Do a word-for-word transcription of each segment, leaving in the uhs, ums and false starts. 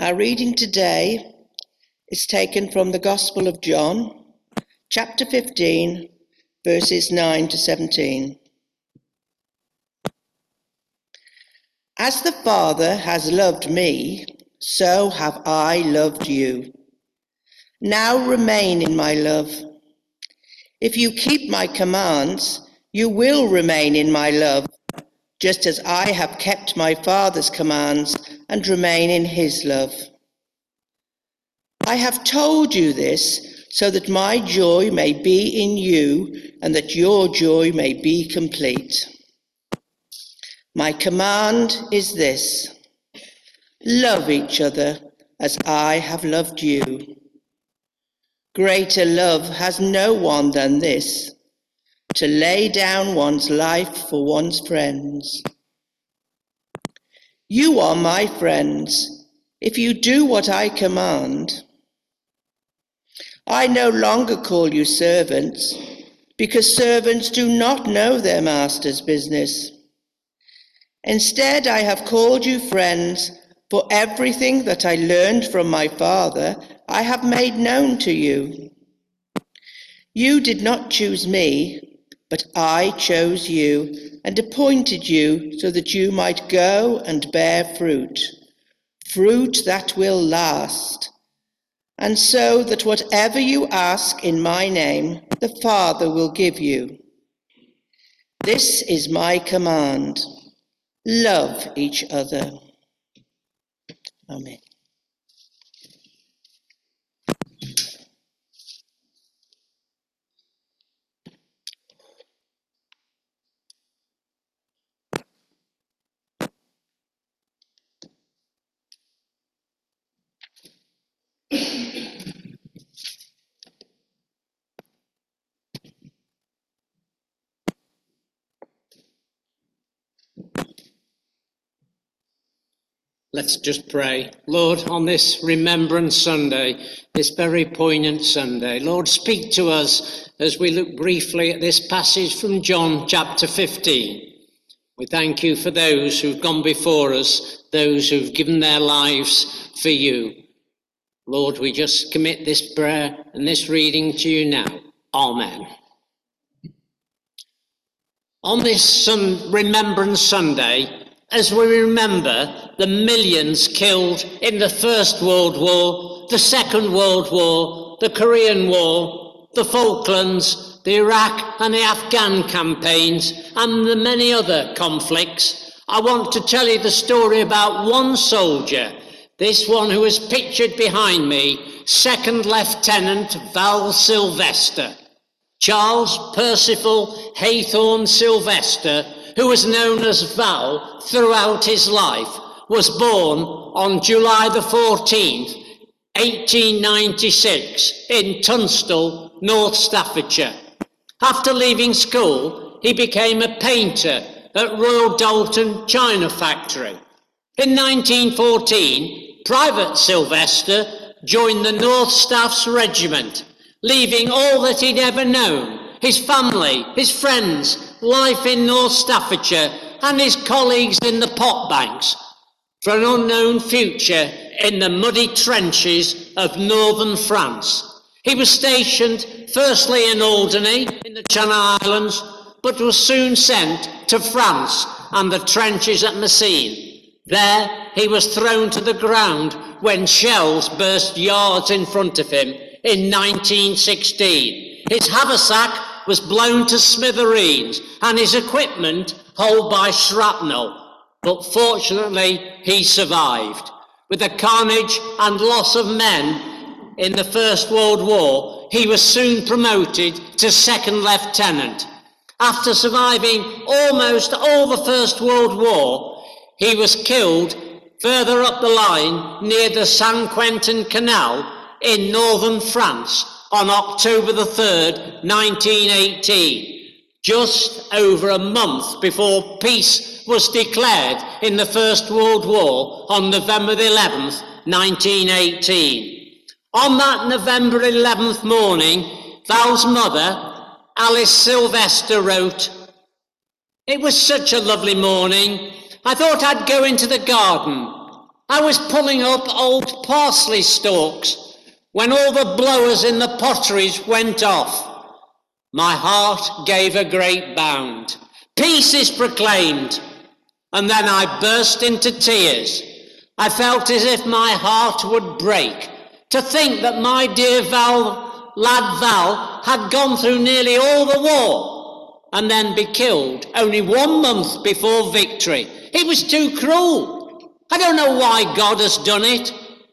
Our reading today is taken from the Gospel of John, chapter fifteen, verses nine to seventeen. As the Father has loved me, so have I loved you. Now remain in my love. If you keep my commands, you will remain in my love, just as I have kept my Father's commands and remain in his love. I have told you this so that my joy may be in you and that your joy may be complete. My command is this: love each other as I have loved you. Greater love has no one than this, to lay down one's life for one's friends. You are my friends if you do what I command. I no longer call you servants, because servants do not know their master's business. Instead, I have called you friends, for everything that I learned from my Father I have made known to you. You did not choose me, but I chose you and appointed you so that you might go and bear fruit, fruit that will last, and so that whatever you ask in my name, the Father will give you. This is my command: love each other. Amen. Let's just pray. Lord, on this Remembrance Sunday, this very poignant Sunday, Lord, speak to us as we look briefly at this passage from John chapter fifteen. We thank you for those who've gone before us, those who've given their lives for you. Lord, we just commit this prayer and this reading to you now. Amen. On this sun, Remembrance Sunday, as we remember the millions killed in the First World War, the Second World War, the Korean War, the Falklands, the Iraq and the Afghan campaigns, and the many other conflicts, I want to tell you the story about one soldier, this one who is pictured behind me, Second Lieutenant Val Sylvester. Charles Percival Haythorne Sylvester, who was known as Val throughout his life, was born on July the fourteenth, eighteen ninety-six, in Tunstall, North Staffordshire. After leaving school, he became a painter at Royal Dalton China Factory. In nineteen fourteen, Private Sylvester joined the North Staffs Regiment, leaving all that he'd ever known, his family, his friends, life in North Staffordshire, and his colleagues in the pot banks, for an unknown future in the muddy trenches of northern France. He was stationed firstly in Alderney in the Channel Islands, but was soon sent to France and the trenches at Messines. There he was thrown to the ground when shells burst yards in front of him in nineteen sixteen. His haversack was blown to smithereens and his equipment holed by shrapnel, but fortunately he survived. With the carnage and loss of men in the First World War, he was soon promoted to second lieutenant. After surviving almost all the First World War, he was killed further up the line near the Saint-Quentin Canal in northern France on October the third, nineteen eighteen, just over a month before peace was declared in the First World War on November the eleventh, nineteen eighteen. On that November eleventh morning, Val's mother, Alice Sylvester, wrote, "It was such a lovely morning. I thought I'd go into the garden. I was pulling up old parsley stalks when all the blowers in the potteries went off. My heart gave a great bound. Peace is proclaimed. And then I burst into tears. I felt as if my heart would break to think that my dear Val, lad Val had gone through nearly all the war and then be killed only one month before victory. It was too cruel. I don't know why God has done it.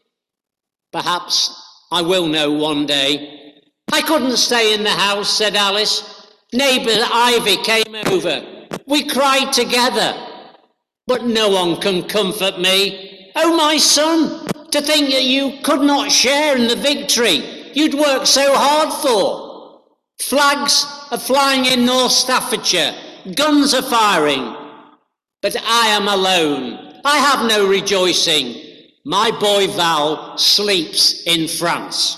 Perhaps I will know one day. I couldn't stay in the house, said Alice. Neighbour Ivy came over. We cried together. But no one can comfort me. Oh, my son, to think that you could not share in the victory you'd worked so hard for. Flags are flying in North Staffordshire. Guns are firing. But I am alone. I have no rejoicing. My boy Val sleeps in France.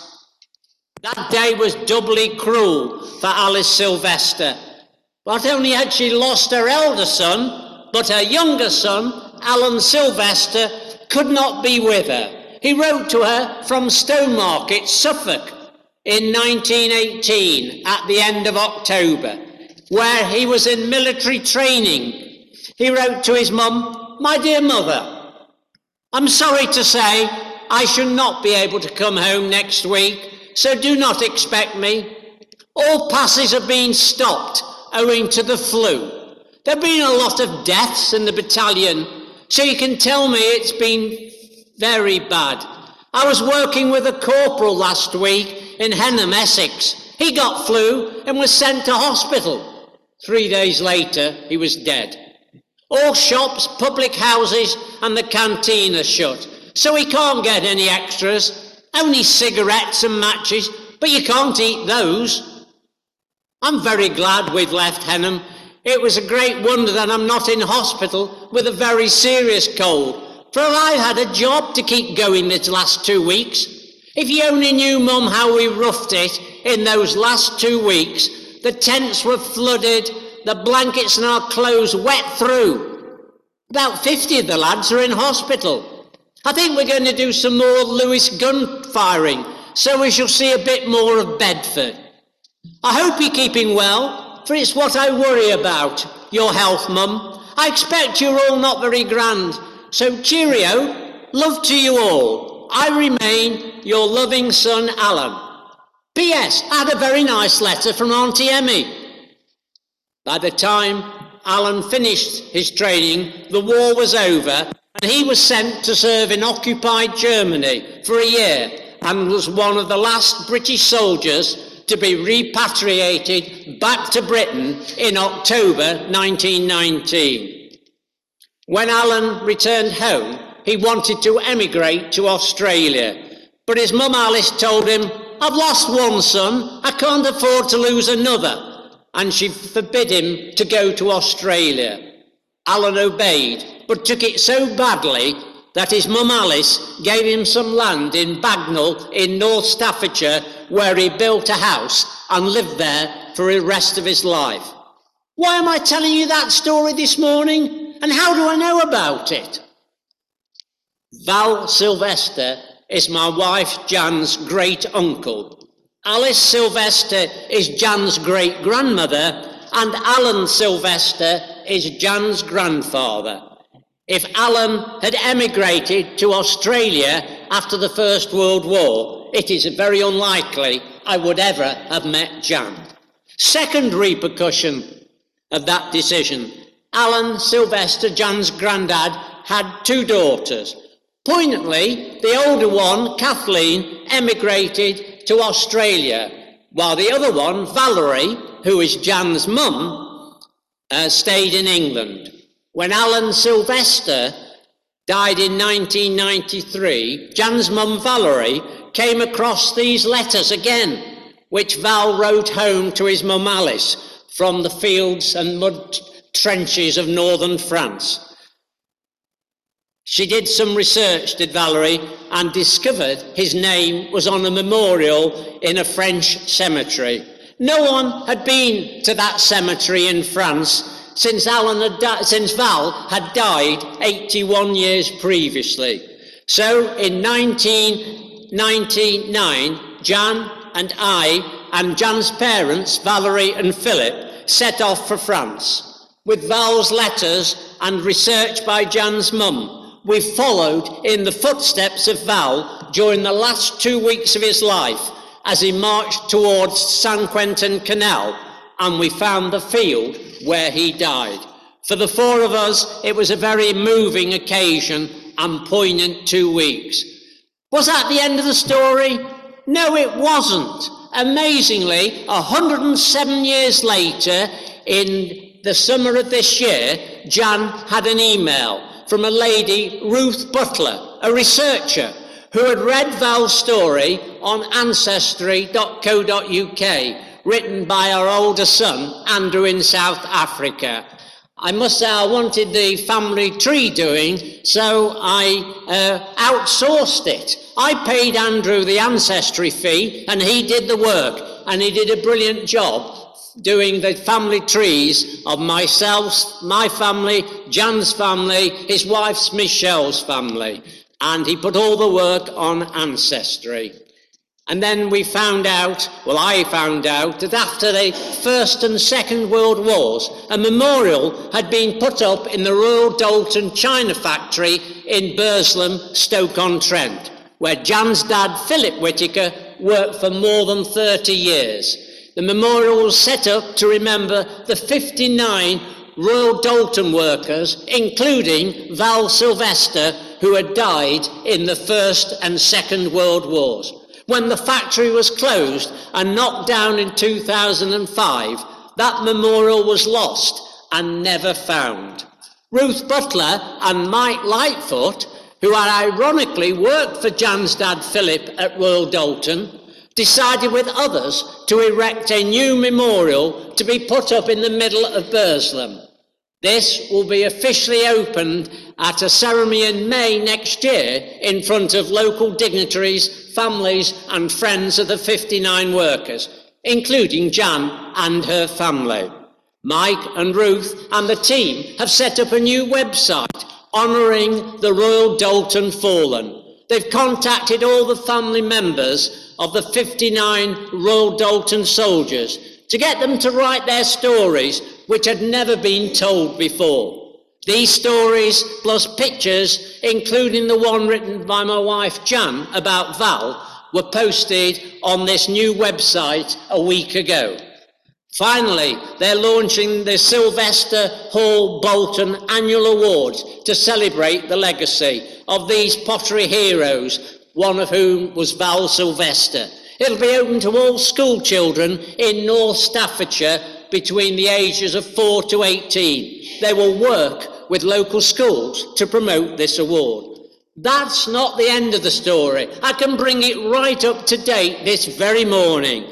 That day was doubly cruel for Alice Sylvester. Not only had she lost her elder son, but her younger son, Alan Sylvester, could not be with her. He wrote to her from Stonemarket, Suffolk, in nineteen eighteen, at the end of October, where he was in military training. He wrote to his mum, "My dear mother, I'm sorry to say I shall not be able to come home next week, so do not expect me. All passes have been stopped owing to the flu. There have been a lot of deaths in the battalion, so you can tell me it's been very bad. I was working with a corporal last week in Henham, Essex. He got flu and was sent to hospital. Three days later, he was dead. All shops, public houses and the canteen are shut, so he can't get any extras, only cigarettes and matches, but you can't eat those. I'm very glad we've left Henham. It was a great wonder that I'm not in hospital with a very serious cold, for I had a job to keep going these last two weeks. If you only knew, Mum, how we roughed it in those last two weeks. The tents were flooded, the blankets and our clothes wet through. About fifty of the lads are in hospital. I think we're going to do some more Lewis gun firing, so we shall see a bit more of Bedford. I hope you're keeping well, for it's what I worry about, your health, Mum. I expect you're all not very grand, so cheerio, love to you all. I remain your loving son, Alan. P S. I had a very nice letter from Auntie Emmy. By the time Alan finished his training, the war was over, and he was sent to serve in occupied Germany for a year, and was one of the last British soldiers to be repatriated back to Britain in October nineteen nineteen. When Alan returned home, he wanted to emigrate to Australia, but his mum Alice told him, "I've lost one son, I can't afford to lose another," and she forbid him to go to Australia. Alan obeyed, but took it so badly that his mum Alice gave him some land in Bagnall in North Staffordshire, where he built a house and lived there for the rest of his life. Why am I telling you that story this morning? And how do I know about it? Val Sylvester is my wife Jan's great uncle. Alice Sylvester is Jan's great grandmother, and Alan Sylvester is Jan's grandfather. If Alan had emigrated to Australia after the First World War, it is very unlikely I would ever have met Jan. Second repercussion of that decision, Alan Sylvester, Jan's granddad, had two daughters. Poignantly, the older one, Kathleen, emigrated to Australia, while the other one, Valerie, who is Jan's mum, uh, stayed in England. When Alan Sylvester died in nineteen ninety-three, Jan's mum Valerie came across these letters again, which Val wrote home to his mum Alice from the fields and mud trenches of northern France. She did some research, did Valerie, and discovered his name was on a memorial in a French cemetery. No one had been to that cemetery in France since, Alan had di- since Val had died eighty-one years previously. So in nineteen ninety-nine, Jan and I and Jan's parents, Valerie and Philip, set off for France. With Val's letters and research by Jan's mum, we followed in the footsteps of Val during the last two weeks of his life as he marched towards San Quentin Canal, and we found the field where he died. For the four of us, it was a very moving occasion and poignant two weeks. Was that the end of the story? No, it wasn't. Amazingly, one hundred seven years later, in the summer of this year, Jan had an email from a lady, Ruth Butler, a researcher, who had read Val's story on ancestry dot co dot U K, written by our older son, Andrew, in South Africa. I must say I wanted the family tree doing, so I uh, outsourced it. I paid Andrew the ancestry fee, and he did the work, and he did a brilliant job doing the family trees of myself, my family, Jan's family, his wife's Michelle's family, and he put all the work on Ancestry. And then we found out, well, I found out, that after the First and Second World Wars, a memorial had been put up in the Royal Doulton China factory in Burslem, Stoke-on-Trent, where Jan's dad, Philip Whittaker, worked for more than thirty years. The memorial was set up to remember the fifty-nine Royal Doulton workers, including Val Sylvester, who had died in the First and Second World Wars. When the factory was closed and knocked down in two thousand five, that memorial was lost and never found. Ruth Butler and Mike Lightfoot, who had ironically worked for Jan's dad Philip at Royal Doulton, decided with others to erect a new memorial to be put up in the middle of Burslem. This will be officially opened at a ceremony in May next year in front of local dignitaries, families and friends of the fifty-nine workers, including Jan and her family. Mike and Ruth and the team have set up a new website honouring the Royal Doulton fallen. They've contacted all the family members of the fifty-nine Royal Doulton soldiers to get them to write their stories, which had never been told before. These stories, plus pictures, including the one written by my wife Jan about Val, were posted on this new website a week ago. Finally, they're launching the Sylvester Hall Bolton Annual Awards to celebrate the legacy of these pottery heroes, one of whom was Val Sylvester. It'll be open to all school children in North Staffordshire between the ages of four to eighteen. They will work with local schools to promote this award. That's not the end of the story. I can bring it right up to date this very morning.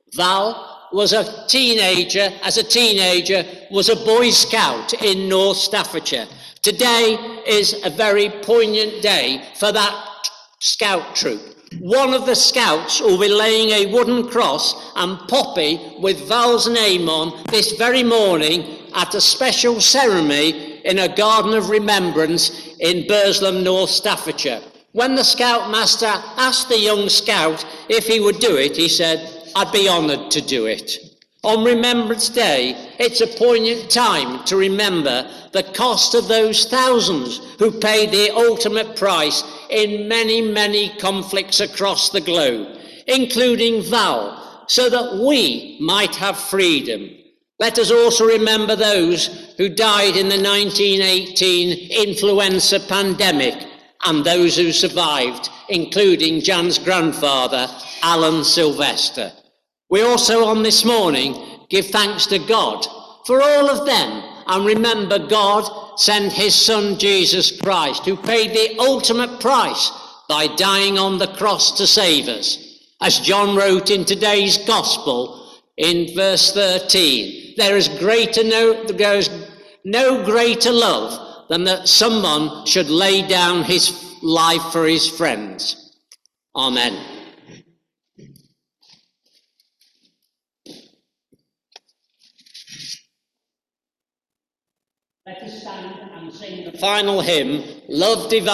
Val was a teenager, as a teenager, was a Boy Scout in North Staffordshire. Today is a very poignant day for that scout troop. One of the scouts will be laying a wooden cross and poppy with Val's name on this very morning at a special ceremony in a garden of remembrance in Burslem, North Staffordshire. When the scoutmaster asked the young scout if he would do it, he said, "I'd be honoured to do it." On Remembrance Day, it's a poignant time to remember the cost of those thousands who paid the ultimate price in many, many conflicts across the globe, including Val, so that we might have freedom. Let us also remember those who died in the nineteen eighteen influenza pandemic and those who survived, including Jan's grandfather, Alan Sylvester. We also on this morning give thanks to God for all of them and remember God sent his son Jesus Christ, who paid the ultimate price by dying on the cross to save us. As John wrote in today's gospel in verse thirteen, there is greater no, there is no greater love than that someone should lay down his life for his friends. Amen. Let us stand and sing the final hymn, Love Divine.